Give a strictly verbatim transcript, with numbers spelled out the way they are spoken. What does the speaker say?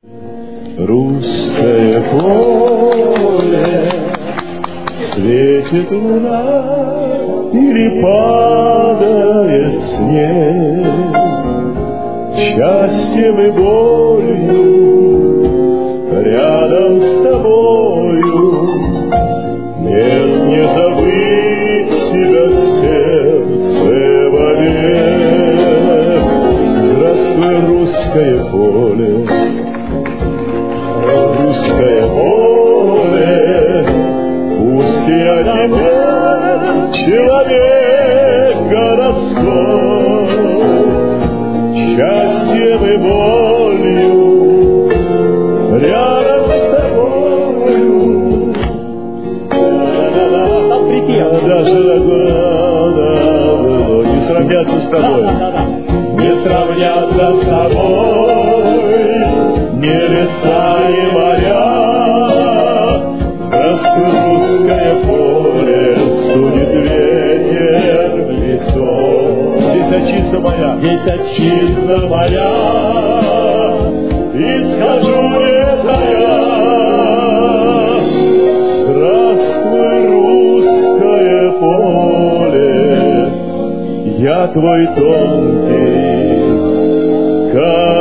Русское поле, светит луна или падает снег, счастьем и болью рядом с тобою. Нет, не забыть себя сердце вовек. Здравствуй, русское поле, русское поле, пусть я теперь человек городской, счастьем и болью рядом с тобою. Даже года не сравняться с тобой, не сравняться с тобой, ни леса, ни моря. Здравствуй, русское поле, студит ветер в лицо. Здесь отчизна моя, здесь отчизна моя, и скажу это я. Здравствуй, русское поле, я твой тонкий, как